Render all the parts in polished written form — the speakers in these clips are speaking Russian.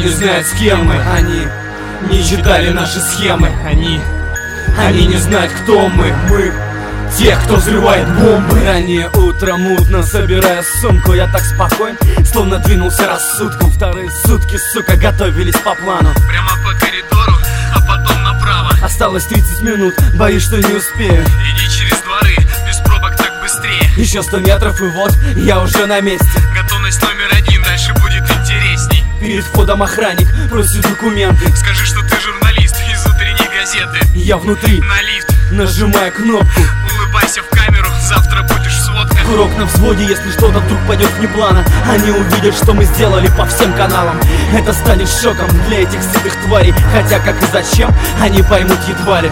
не знают, с кем мы. Они не читали наши схемы. Они не знают, кто мы. Мы те, кто взрывает бомбы. Раннее утро мутно, собирая сумку, я так спокоен, словно двинулся рассудком. Вторые сутки, сука, готовились по плану. Прямо по коридору, а потом направо. Осталось 30 минут, боюсь, что не успею. Иди через дворы, без пробок так быстрее. Еще 100 метров и вот я уже на месте. Готовность номер 1, дальше будет интересней. Перед входом охранник просит документы. Скажи, что ты журналист из утренней газеты. Я внутри, На лифт, нажимая кнопку. улыбайся в камеру, завтра будешь в сводках. Курок на взводе, если что-то вдруг пойдет вне плана. Они увидят, что мы сделали по всем каналам. Это станет шоком для этих сытых тварей. Хотя как и зачем, они поймут едва ли.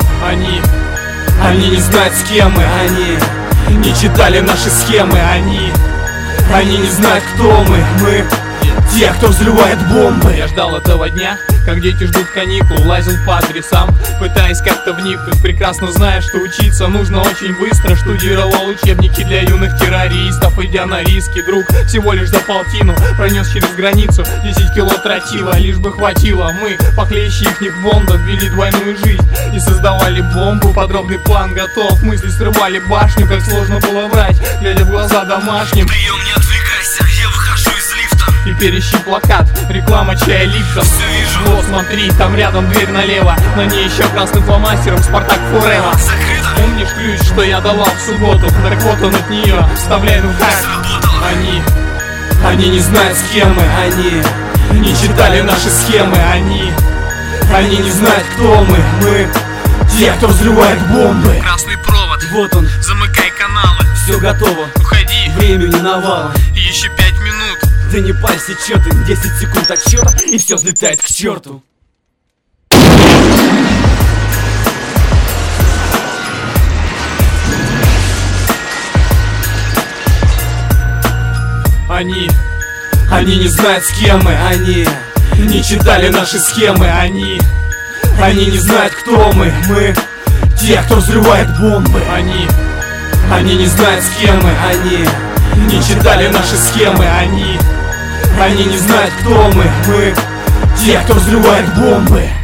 Они не знают, с кем мы. Они не читали наши схемы. Они не знают, кто мы. Мы те, кто взрывает бомбы. Я ждал этого дня, как дети ждут каникул. Лазил по адресам, пытаясь как-то вникнуть, прекрасно зная, что учиться нужно очень быстро. Штудировал учебники для юных террористов, идя на риски. Друг всего лишь за полтину пронес через границу 10 кило тротила, лишь бы хватило. Мы, похлеще ихних бондов, вели двойную жизнь и создавали бомбу. Подробный план готов, мысли срывали башню. Как сложно было врать, глядя в глаза домашним. Прием, не отвлекайся, я выхожу из лифта. Теперь ищи плакат, реклама чая Липтон. Все вижу. Вот смотри, там рядом дверь налево, на ней еще красным фломастером Спартак Форева. Закрыто. Помнишь ключ, что я давал в субботу? Так вот он от нее, вставляй ну как. Сработало. Они не знают, с кем мы. Они не читали наши схемы. Они не знают, кто мы. Мы те, кто взрывает бомбы. Красный провод, Вот он, замыкай каналы. все готово, Уходи, времени навалом. еще 5 минут. Да не парься, чё ты, 10 секунд отсчета, и все взлетает к черту. Они не знают, с кем мы. Они не читали наши схемы. Они не знают, кто мы. Мы те, кто взрывает бомбы. Они не знают, с кем мы. Они не читали наши схемы. Они не знают, кто мы. Мы те, кто взрывает бомбы.